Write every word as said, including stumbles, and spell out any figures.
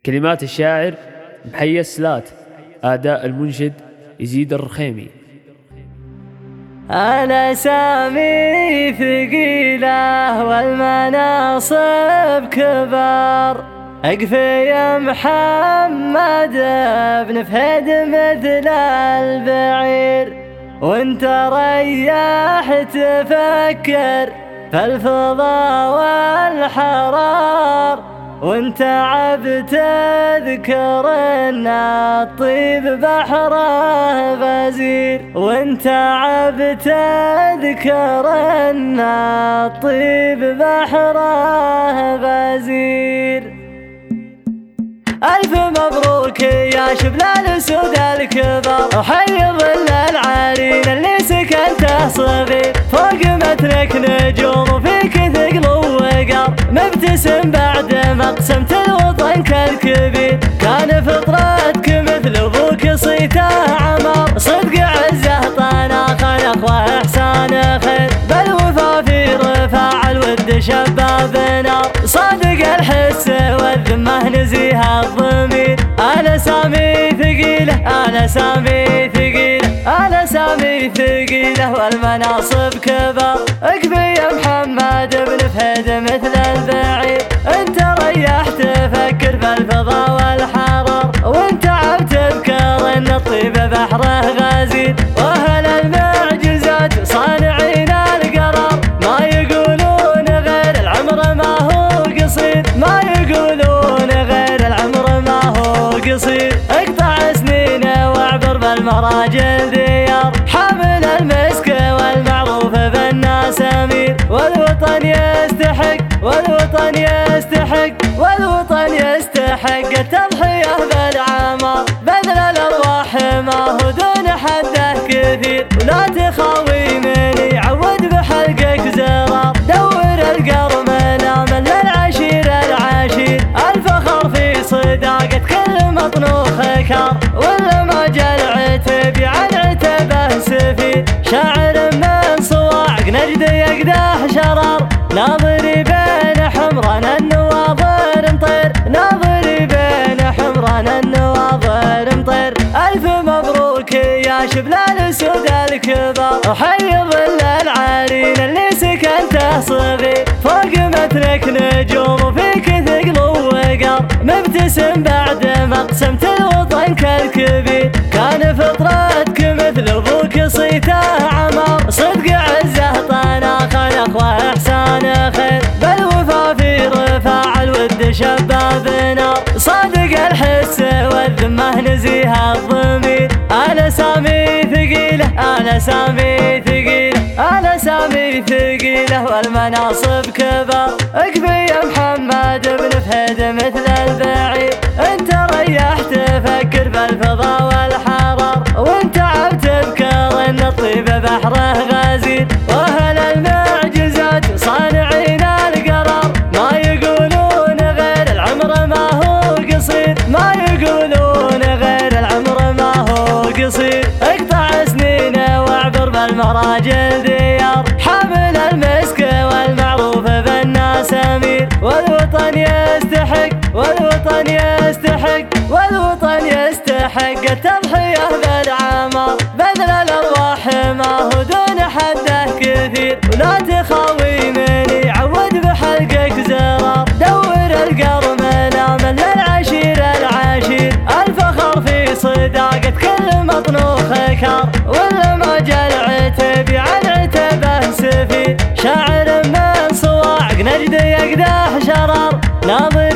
كلمات الشاعر محي السلات، أداء المنشد يزيد الرخيمي. أنا سامي ثقيلة والمناصب كبار، أقفي يا محمد بن فهد مثل البعير، وانت ريح تفكر في الفضا والحرار، وانت عبد تذكر ان الطيب بحره غزير، وانت عبد تذكر ان الطيب بحره غزير. ألف مبروك يا شبل الأسود الكبار، وحي ظل العالين اللي سكنته صغير، فوق متنك نجوم وفيك ثقل ووقار، مبتسم بعد ما قسمت الوطن كالكبير، كان فطرتك مثل أبوك صيته عمار، صدق عزه طانا خلق وإحسان خير، بالوفا في رفاع الود شباب نار، صادق الحس والذمة نزيه الضمير. أنا سامي ثقيلة أنا سامي ثقيلة أنا سامي ثقيلة والمناصب كبار، اقفي يا محمد بن فهد مثل البعير، انت ريح تفكر في الفضا والحرار، وانت عبد تذكر ان الطيب بحره غزير، واهل المعجزات صانعين القرار، ما يقولون غير العمر ما هو قصير، ما يقولون غير العمر ما هو قصير، اقطع سنين واعبر بالمراجل ديار، حامل المسك والمعروف بالناس امير، والوطن يستحق والوطن يستحق والوطن يستحق التضحية بالعمر، بذل الارواح ما هو دون حده كثير، ولا تخاوي من يعود بحلقك زرار، دور القرم نامل للعشير العشير، الفخر في صداقة كل مطنوخ كار، ولا ما جل عتب عن عتبه سفير، شاعر من صواعق نجد يقدح شرار، ناظري بين حمران النواظر مطير، ناظري بين حمران النواظر مطير. ألف مبروك يا شبل الأسود الكبار، وحي ظل العالين اللي سكنته صغير، فوق متنك نجوم وفيك ثقل ووقار، مبتسم بعد ما قسمت الوطن كالكبير، كان فطرتك مثل أبوك صيته عمار، صدق عزه طانا خلق وإحسان خير، بالوفا في رفاع الود شباب نار، صادق الحس والذمة نزيه الضمير. أنا سامي ثقيلة أنا سامي ثقيلة أنا سامي ثقيلة والمناصب كبار، اقفي يا محمد بن فهد مثل البعير، انت ريح تفكر بالفضا والحرار، وانت عبد تذكر ان الطيب بحره غزير، واهل المعجزات صانعين القرار، ما يقولون غير العمر ما هو قصير، ما يقولون غير العمر ما هو قصير، اقطع سنين واعبر بالمراجل ديار، حامل المسك والمعروف بالناس امير، والوطن يستحق والوطن يستحق والوطن يستحق التضحية بالعمر، بذل الارواح ما هو دون حده كثير، ولا تخاوي من يعود بحلقك زرار، دور القرم نامل للعشير العشير، الفخر في صداقة كل مطنوخ كار، ولا ما جل عتب عن عتبه سفير، شاعر من صواعق نجد يقدح شرار، ناظر